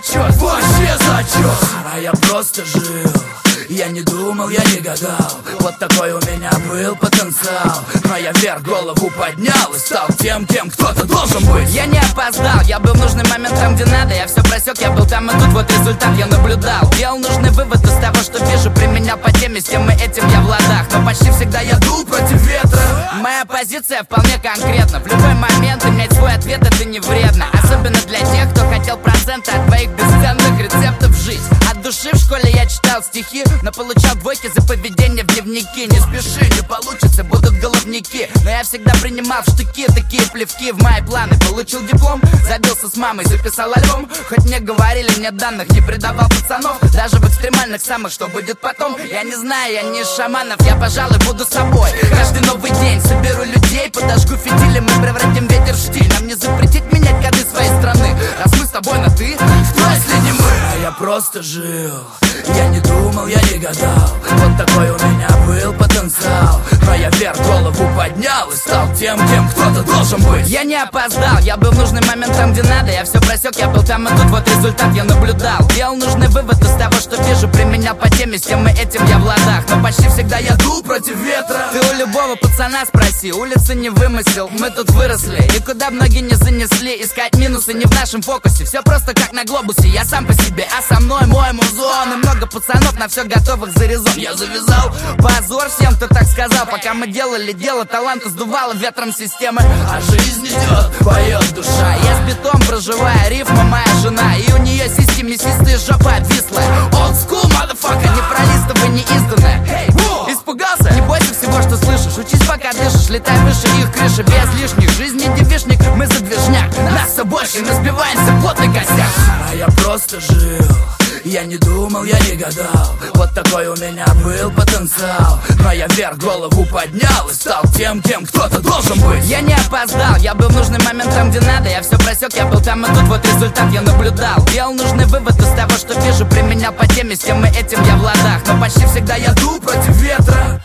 зачет, вообще зачет. А я просто жил, я не думал, я не гадал. Вот такой у меня был потенциал. Но я вверх голову поднял и стал тем, кем кто-то должен быть. Я не опоздал, я был в нужный момент там, где надо. Я все просек, я был там и тут, вот результат я наблюдал. Делал нужный вывод из того, что вижу, применял по теме, с тем и этим я в ладах. Но почти всегда я дул против ветра. Моя позиция вполне конкретна. В любой момент иметь свой ответ это не вредно. Особенно для тех, кто хотел проценты от твоих бесценных рецептов жить. От души в школе я читал стихи, но получал двойки за поведение в дневнике. Не спеши, не получится, будут головники. Но я всегда принимал в штыки такие плевки в мои планы. Получил диплом, забился с мамой, записал альбом. Хоть мне говорили, нет данных, не предавал пацанов. Даже в экстремальных самых, что будет потом. Я не знаю, я не из шаманов, я, пожалуй, буду собой. Каждый новый день соберу людей, подожгу фитили, мы превратим ветер в штиль. Нам не запретить менять коды своей страны. Раз мы с тобой на ты, кто если не мы? А я просто жил, я не думал, я не гадал. Вот такой у меня был потенциал. Но я вверх голову поднял и стал тем, кем кто-то должен быть. Я не опоздал, я был в нужный момент там, где надо. Я все просек, я был там и тут, вот результат я наблюдал. Делал нужный вывод из того, что вижу, применял по теме, с тем и этим я в ладах. Но почти всегда я дул против ветра. Ты у любого пацана спроси, улицы не вымысел, мы тут выросли. И куда многие не занесли, искать минусы не в нашем фокусе. Все просто как на глобусе, я сам по себе, а со мной мой музон. И много пацанов на все готовых за резон. Я завязал, позор всем, кто так сказал. Пока мы делали дело, таланты сдувало ветром системы. А жизнь идет, поет душа. Я с битом проживаю, рифма моя жена. И у нее сиськи мясистые, жопа обвислая. Old school, motherfucker. Не пролистовая, не изданная. Испугался? Не бойся всего, что слышишь. Учись, пока дышишь, летай выше их крыши. Без лишних, жизнь не девишник, мы задвижняк. Нас все больше, мы сбиваемся, плотный косяк. А я просто жил, я не думал, я не гадал. Вот такой у меня был потенциал. Но я вверх голову поднял и стал тем, кем кто-то должен быть. Я не опоздал, я был в нужный момент там, где надо. Я все просек, я был там и тут, вот результат я наблюдал. Делал нужный вывод из того, что вижу, применял по теме, с тем и этим я в ладах. Но почти всегда я дул против ветра.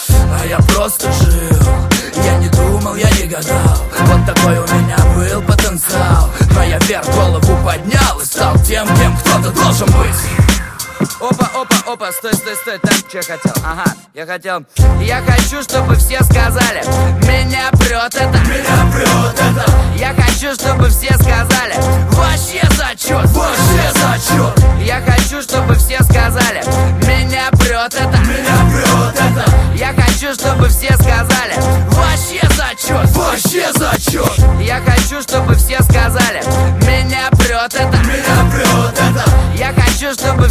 А я просто жил, я не думал, я не гадал. Вот такой у меня был потенциал. Но я вверх голову поднял и стал тем, кем кто-то должен быть. Опа, опа, опа, стой, стой, стой, так, что я хотел? Ага, я хотел. Я хочу, чтобы все сказали: меня прет это, меня прет это. Я хочу, чтобы все сказали: вообще зачет, вообще зачет. Я хочу, чтобы все сказали: меня прет это, меня прет это. Я хочу, чтобы все сказали: вообще зачет, вообще зачет. Я хочу, чтобы все сказали: меня прет это, меня прет это. Я хочу, чтобы